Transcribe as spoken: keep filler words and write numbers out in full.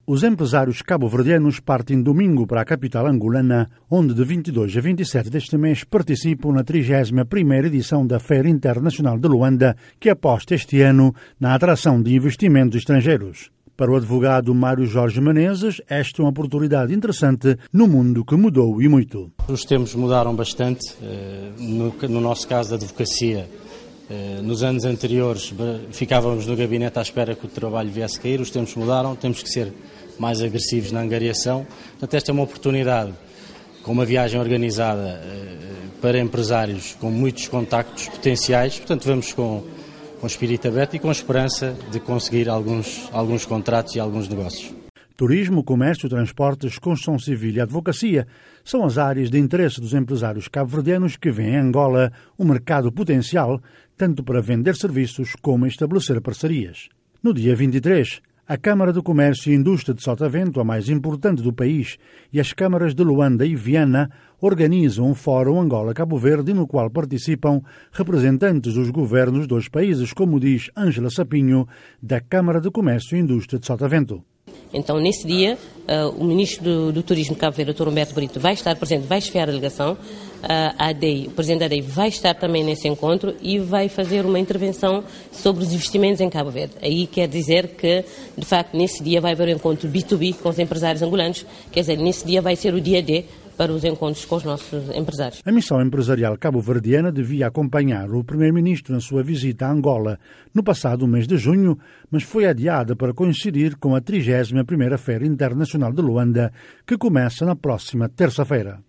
Os empresários cabo-verdianos partem domingo para a capital angolana, onde de vinte e dois a vinte e sete deste mês participam na trigésima primeira edição da Feira Internacional de Luanda, que aposta este ano na atração de investimentos estrangeiros. Para o advogado Mário Jorge Menezes, esta é uma oportunidade interessante no mundo que mudou e muito. Os tempos mudaram bastante, no nosso caso da advocacia. Nos anos anteriores ficávamos no gabinete à espera que o trabalho viesse a cair, os tempos mudaram, temos que ser mais agressivos na angariação. Portanto, esta é uma oportunidade, com uma viagem organizada para empresários com muitos contactos potenciais. Portanto, vamos com, com espírito aberto e com esperança de conseguir alguns, alguns contratos e alguns negócios. Turismo, comércio, transportes, construção civil e advocacia são as áreas de interesse dos empresários cabo-verdianos que veem em Angola um mercado potencial, tanto para vender serviços como estabelecer parcerias. No dia vinte e três, a Câmara de Comércio e Indústria de Sotavento, a mais importante do país, e as câmaras de Luanda e Viana organizam um fórum Angola-Cabo Verde, no qual participam representantes dos governos dos países, como diz Ângela Sapinho, da Câmara de Comércio e Indústria de Sotavento. Então, nesse dia, uh, o Ministro do, do Turismo de Cabo Verde, doutor Humberto Brito, vai estar presente, vai chefiar a delegação. Uh, a ADEI, o Presidente da ADEI vai estar também nesse encontro e vai fazer uma intervenção sobre os investimentos em Cabo Verde. Aí quer dizer que, de facto, nesse dia vai haver um encontro B dois B com os empresários angolanos. Quer dizer, nesse dia vai ser o dia D para os encontros com os nossos empresários. A missão empresarial cabo-verdiana devia acompanhar o primeiro-ministro na sua visita a Angola no passado mês de junho, mas foi adiada para coincidir com a trigésima primeira Feira Internacional de Luanda, que começa na próxima terça-feira.